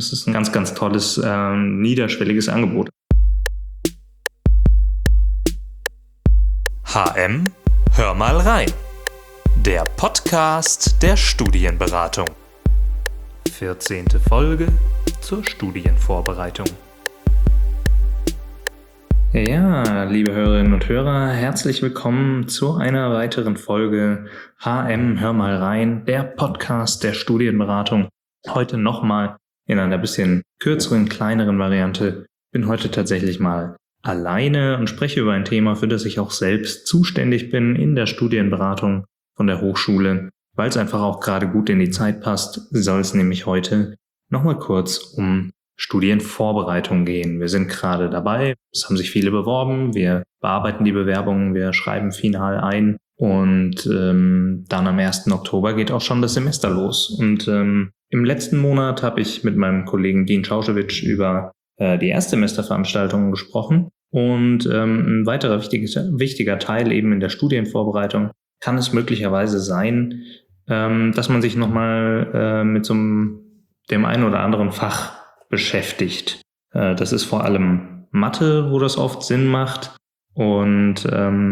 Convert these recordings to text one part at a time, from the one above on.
Das ist ein ganz, ganz tolles, niederschwelliges Angebot. HM, hör mal rein. Der Podcast der Studienberatung. 14. Folge zur Studienvorbereitung. Ja, liebe Hörerinnen und Hörer, herzlich willkommen zu einer weiteren Folge HM, hör mal rein, der Podcast der Studienberatung. Heute nochmal in einer bisschen kürzeren, kleineren Variante. Bin heute tatsächlich mal alleine und spreche über ein Thema, für das ich auch selbst zuständig bin in der Studienberatung von der Hochschule, weil es einfach auch gerade gut in die Zeit passt, soll es nämlich heute nochmal kurz um Studienvorbereitung gehen. Wir sind gerade dabei, es haben sich viele beworben, wir bearbeiten die Bewerbungen, wir schreiben final ein und dann am 1. Oktober geht auch schon das Semester los. Und im letzten Monat habe ich mit meinem Kollegen Dean Schauschewitsch über die Erstsemesterveranstaltungen gesprochen und ein weiterer wichtiger Teil eben in der Studienvorbereitung kann es möglicherweise sein, dass man sich nochmal mit dem einen oder anderen Fach beschäftigt. Das ist vor allem Mathe, wo das oft Sinn macht. Und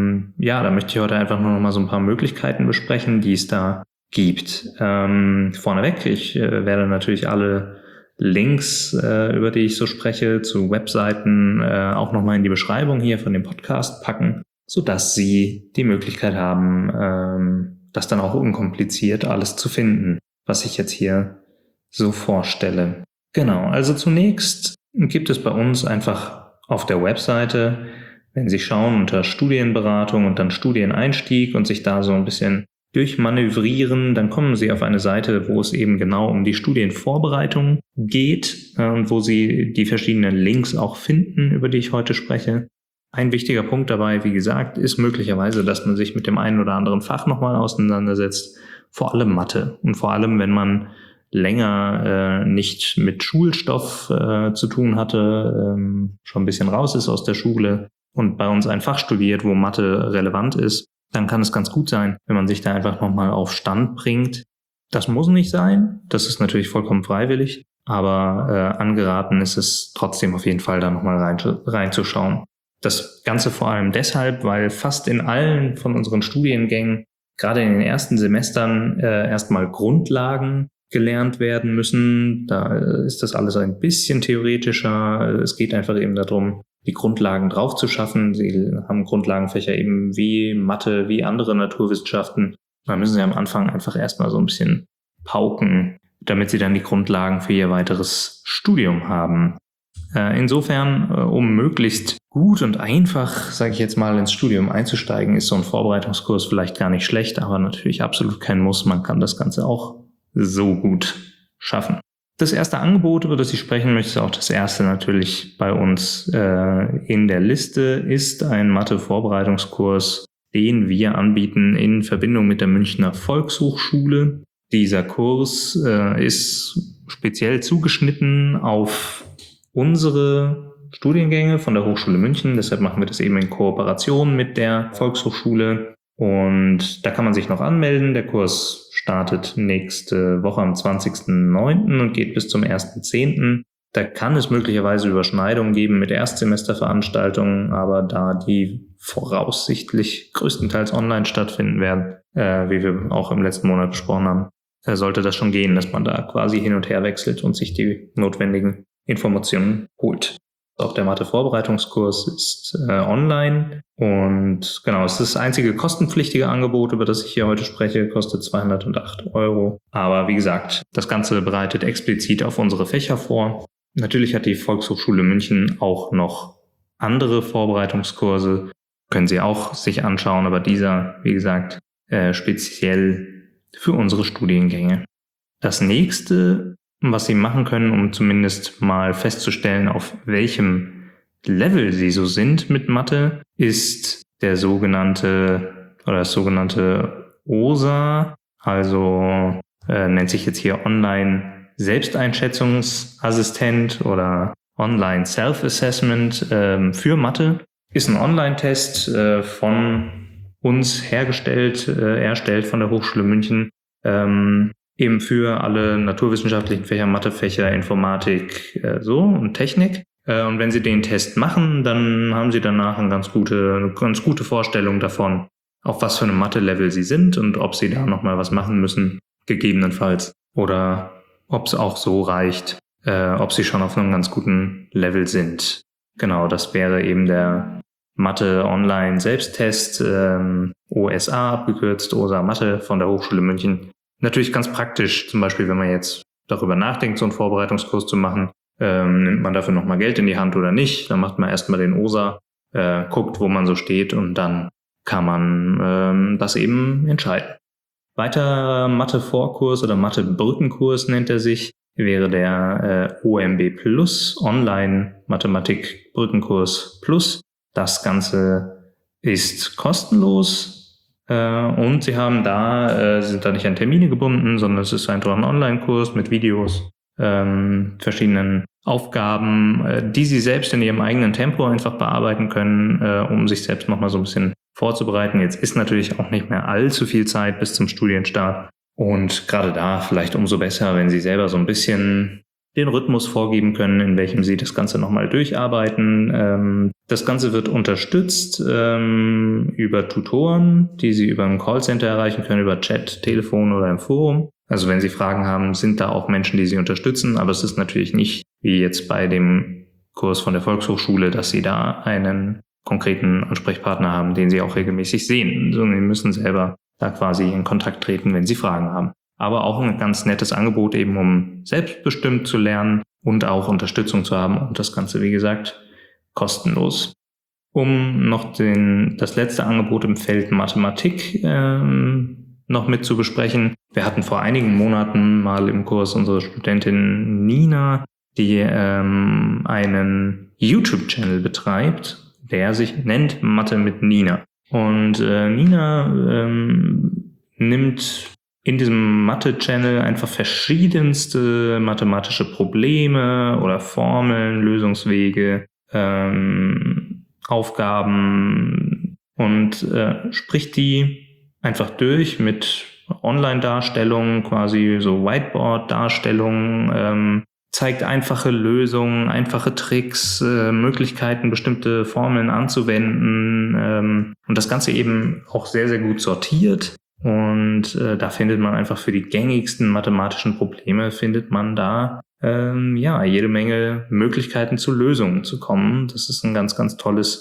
da möchte ich heute einfach nur noch mal so ein paar Möglichkeiten besprechen, die es da gibt. Vorneweg, ich werde natürlich alle Links, über die ich so spreche, zu Webseiten auch nochmal in die Beschreibung hier von dem Podcast packen, sodass Sie die Möglichkeit haben, das dann auch unkompliziert alles zu finden, was ich jetzt hier so vorstelle. Genau, also zunächst gibt es bei uns einfach auf der Webseite, wenn Sie schauen unter Studienberatung und dann Studieneinstieg und sich da so ein bisschen durchmanövrieren, dann kommen Sie auf eine Seite, wo es eben genau um die Studienvorbereitung geht und wo Sie die verschiedenen Links auch finden, über die ich heute spreche. Ein wichtiger Punkt dabei, wie gesagt, ist möglicherweise, dass man sich mit dem einen oder anderen Fach nochmal auseinandersetzt, vor allem Mathe und vor allem, wenn man länger nicht mit Schulstoff zu tun hatte, schon ein bisschen raus ist aus der Schule und bei uns ein Fach studiert, wo Mathe relevant ist, dann kann es ganz gut sein, wenn man sich da einfach nochmal auf Stand bringt. Das muss nicht sein, das ist natürlich vollkommen freiwillig, aber angeraten ist es trotzdem auf jeden Fall da nochmal reinzuschauen. Das Ganze vor allem deshalb, weil fast in allen von unseren Studiengängen, gerade in den ersten Semestern, erstmal Grundlagen gelernt werden müssen. Da ist das alles ein bisschen theoretischer. Es geht einfach eben darum, die Grundlagen drauf zu schaffen. Sie haben Grundlagenfächer eben wie Mathe, wie andere Naturwissenschaften. Da müssen Sie am Anfang einfach erstmal so ein bisschen pauken, damit Sie dann die Grundlagen für Ihr weiteres Studium haben. Insofern, um möglichst gut und einfach, sage ich jetzt mal, ins Studium einzusteigen, ist so ein Vorbereitungskurs vielleicht gar nicht schlecht, aber natürlich absolut kein Muss. Man kann das Ganze auch so gut schaffen. Das erste Angebot, über das ich sprechen möchte, auch das erste natürlich bei uns in der Liste, ist ein Mathe-Vorbereitungskurs, den wir anbieten in Verbindung mit der Münchner Volkshochschule. Dieser Kurs ist speziell zugeschnitten auf unsere Studiengänge von der Hochschule München. Deshalb machen wir das eben in Kooperation mit der Volkshochschule. Und da kann man sich noch anmelden. Der Kurs startet nächste Woche am 20.09. und geht bis zum 1.10. Da kann es möglicherweise Überschneidungen geben mit Erstsemesterveranstaltungen, aber da die voraussichtlich größtenteils online stattfinden werden, wie wir auch im letzten Monat besprochen haben, sollte das schon gehen, dass man da quasi hin und her wechselt und sich die notwendigen Informationen holt. Auch der Mathe-Vorbereitungskurs ist online und genau, es ist das einzige kostenpflichtige Angebot, über das ich hier heute spreche, kostet 208 €. Aber wie gesagt, das Ganze bereitet explizit auf unsere Fächer vor. Natürlich hat die Volkshochschule München auch noch andere Vorbereitungskurse, können Sie auch sich anschauen, aber dieser, wie gesagt, speziell für unsere Studiengänge. Das nächste, was Sie machen können, um zumindest mal festzustellen, auf welchem Level Sie so sind mit Mathe, ist das sogenannte OSA, also nennt sich jetzt hier Online Selbsteinschätzungsassistent oder Online Self-Assessment für Mathe. Ist ein Online-Test von uns erstellt von der Hochschule München, eben für alle naturwissenschaftlichen Fächer, Mathefächer, Informatik und Technik. Und wenn Sie den Test machen, dann haben Sie danach eine ganz gute Vorstellung davon, auf was für einem Mathe-Level Sie sind und ob Sie da nochmal was machen müssen, gegebenenfalls. Oder ob es auch so reicht, ob Sie schon auf einem ganz guten Level sind. Genau, das wäre eben der Mathe-Online-Selbsttest, OSA abgekürzt, OSA Mathe von der Hochschule München. Natürlich ganz praktisch, zum Beispiel, wenn man jetzt darüber nachdenkt, so einen Vorbereitungskurs zu machen, nimmt man dafür nochmal Geld in die Hand oder nicht, dann macht man erstmal den OSA, guckt, wo man so steht und dann kann man das eben entscheiden. Weiter Mathe-Vorkurs oder Mathe-Brückenkurs nennt er sich, wäre der OMB Plus, Online-Mathematik-Brückenkurs Plus. Das Ganze ist kostenlos und Sie haben sind da nicht an Termine gebunden, sondern es ist einfach ein Online-Kurs mit Videos, verschiedenen Aufgaben, die Sie selbst in Ihrem eigenen Tempo einfach bearbeiten können, um sich selbst nochmal so ein bisschen vorzubereiten. Jetzt ist natürlich auch nicht mehr allzu viel Zeit bis zum Studienstart und gerade da vielleicht umso besser, wenn Sie selber so ein bisschen den Rhythmus vorgeben können, in welchem Sie das Ganze nochmal durcharbeiten. Das Ganze wird unterstützt über Tutoren, die Sie über ein Callcenter erreichen können, über Chat, Telefon oder im Forum. Also wenn Sie Fragen haben, sind da auch Menschen, die Sie unterstützen, aber es ist natürlich nicht wie jetzt bei dem Kurs von der Volkshochschule, dass Sie da einen konkreten Ansprechpartner haben, den Sie auch regelmäßig sehen, sondern Sie müssen selber da quasi in Kontakt treten, wenn Sie Fragen haben. Aber auch ein ganz nettes Angebot eben, um selbstbestimmt zu lernen und auch Unterstützung zu haben und das Ganze, wie gesagt, kostenlos. Um noch das letzte Angebot im Feld Mathematik noch mit zu besprechen. Wir hatten vor einigen Monaten mal im Kurs unsere Studentin Nina, die einen YouTube-Channel betreibt, der sich nennt Mathe mit Nina. Und Nina nimmt in diesem Mathe-Channel einfach verschiedenste mathematische Probleme oder Formeln, Lösungswege, Aufgaben und spricht die einfach durch mit Online-Darstellungen, quasi so Whiteboard-Darstellungen, zeigt einfache Lösungen, einfache Tricks, Möglichkeiten, bestimmte Formeln anzuwenden und das Ganze eben auch sehr, sehr gut sortiert. Und da findet man einfach für die gängigsten mathematischen Probleme, findet man da jede Menge Möglichkeiten zu Lösungen zu kommen. Das ist ein ganz, ganz tolles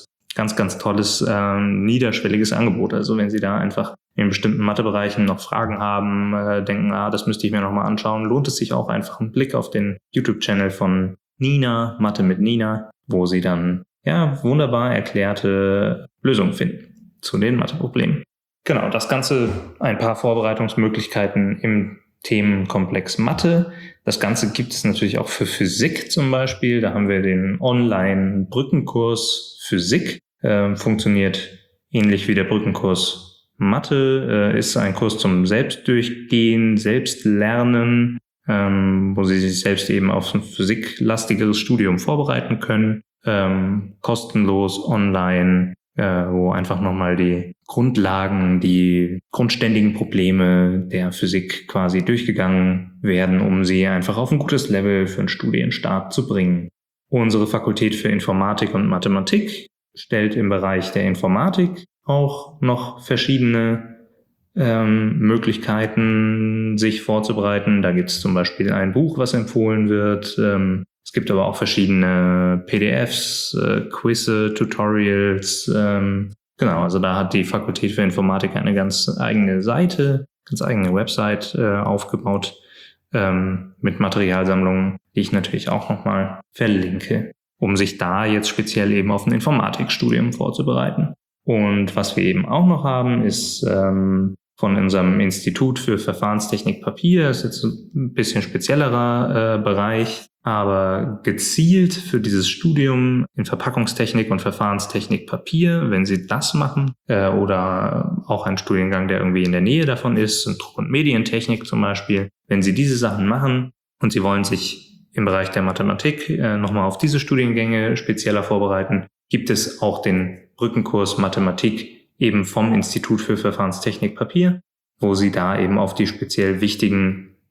niederschwelliges Angebot. Also wenn Sie da einfach in bestimmten Mathebereichen noch Fragen haben, denken, das müsste ich mir nochmal anschauen, lohnt es sich auch einfach einen Blick auf den YouTube-Channel von Nina, Mathe mit Nina, wo Sie dann wunderbar erklärte Lösungen finden zu den Matheproblemen. Genau, das Ganze ein paar Vorbereitungsmöglichkeiten im Themenkomplex Mathe. Das Ganze gibt es natürlich auch für Physik zum Beispiel. Da haben wir den Online-Brückenkurs Physik. Funktioniert ähnlich wie der Brückenkurs Mathe. Ist ein Kurs zum Selbstdurchgehen, Selbstlernen, wo Sie sich selbst eben auf ein physiklastigeres Studium vorbereiten können. Kostenlos, online, wo einfach nochmal die Grundlagen, die grundständigen Probleme der Physik quasi durchgegangen werden, um sie einfach auf ein gutes Level für einen Studienstart zu bringen. Unsere Fakultät für Informatik und Mathematik stellt im Bereich der Informatik auch noch verschiedene Möglichkeiten, sich vorzubereiten. Da gibt es zum Beispiel ein Buch, was empfohlen wird. Es gibt aber auch verschiedene PDFs, Quizze, Tutorials. Genau, also da hat die Fakultät für Informatik eine ganz eigene Seite, ganz eigene Website aufgebaut mit Materialsammlungen, die ich natürlich auch nochmal verlinke, um sich da jetzt speziell eben auf ein Informatikstudium vorzubereiten. Und was wir eben auch noch haben, ist von unserem Institut für Verfahrenstechnik Papier, das ist jetzt ein bisschen speziellerer Bereich, aber gezielt für dieses Studium in Verpackungstechnik und Verfahrenstechnik Papier, wenn Sie das machen, oder auch ein Studiengang, der irgendwie in der Nähe davon ist, Druck- und Medientechnik zum Beispiel, wenn Sie diese Sachen machen und Sie wollen sich im Bereich der Mathematik nochmal auf diese Studiengänge spezieller vorbereiten, gibt es auch den Brückenkurs Mathematik eben vom Institut für Verfahrenstechnik Papier, wo Sie da eben auf die speziell wichtigen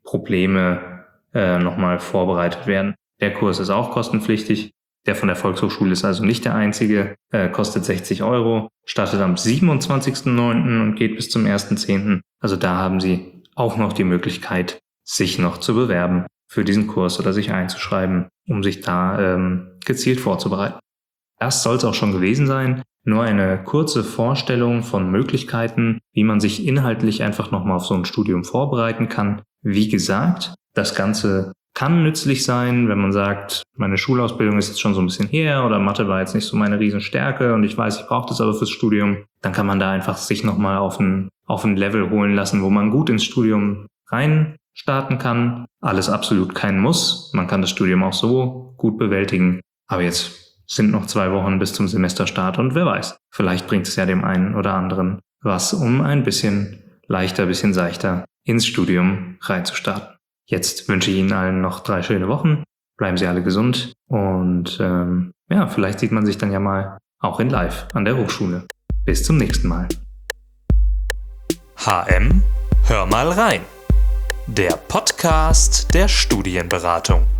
Probleme nochmal vorbereitet werden. Der Kurs ist auch kostenpflichtig. Der von der Volkshochschule ist also nicht der einzige, kostet 60 €, startet am 27.09. und geht bis zum 1.10. Also da haben Sie auch noch die Möglichkeit, sich noch zu bewerben für diesen Kurs oder sich einzuschreiben, um sich da gezielt vorzubereiten. Das soll es auch schon gewesen sein. Nur eine kurze Vorstellung von Möglichkeiten, wie man sich inhaltlich einfach nochmal auf so ein Studium vorbereiten kann. Wie gesagt, das Ganze kann nützlich sein, wenn man sagt, meine Schulausbildung ist jetzt schon so ein bisschen her oder Mathe war jetzt nicht so meine Riesenstärke und ich weiß, ich brauche das aber fürs Studium. Dann kann man da einfach sich nochmal auf ein Level holen lassen, wo man gut ins Studium rein starten kann. Alles absolut kein Muss. Man kann das Studium auch so gut bewältigen. Aber jetzt sind noch 2 Wochen bis zum Semesterstart und wer weiß, vielleicht bringt es ja dem einen oder anderen was, um ein bisschen leichter, ein bisschen seichter ins Studium reinzustarten. Jetzt wünsche ich Ihnen allen noch 3 schöne Wochen. Bleiben Sie alle gesund und vielleicht sieht man sich dann ja mal auch in live an der Hochschule. Bis zum nächsten Mal. HM, hör mal rein. Der Podcast der Studienberatung.